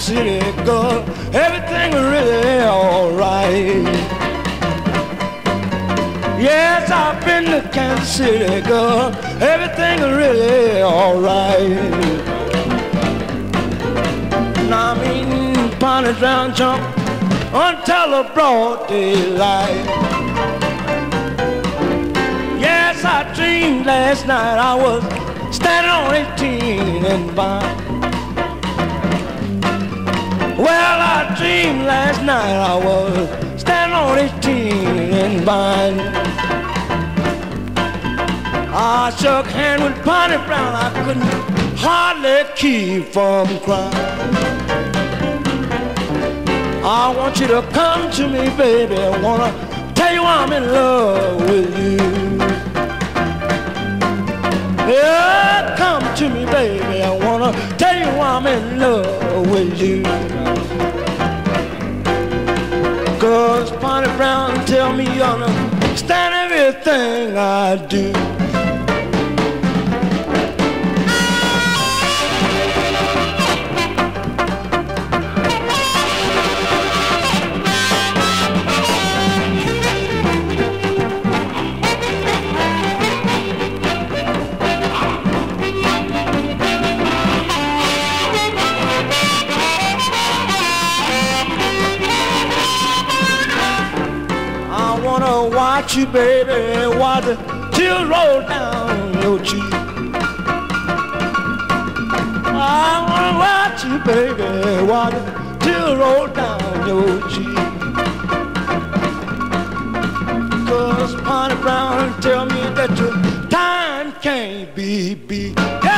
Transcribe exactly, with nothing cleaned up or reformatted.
City, girl, everything really alright. Yes, I've been to Kansas City, girl, everything really alright. Now I'm eating pounded round jump until the broad daylight. Yes, I dreamed last night I was standing on eighteen and Vine. Well, I dreamed last night I was standing on eighteen and Vine. I shook hands with Bonnie Brown, I couldn't hardly keep from crying. I want you to come to me, baby, I wanna tell you I'm in love with you. Yeah, come to me, baby, I wanna tell you I'm in love with you. Cause Bonnie Brown tell me you understand everything I do. Watch you, baby, watch the tears roll down your cheek. I wanna watch you, baby, watch the tears roll down your cheek. Cause Bonnie Brown tell me that your time can't be beat. Yeah.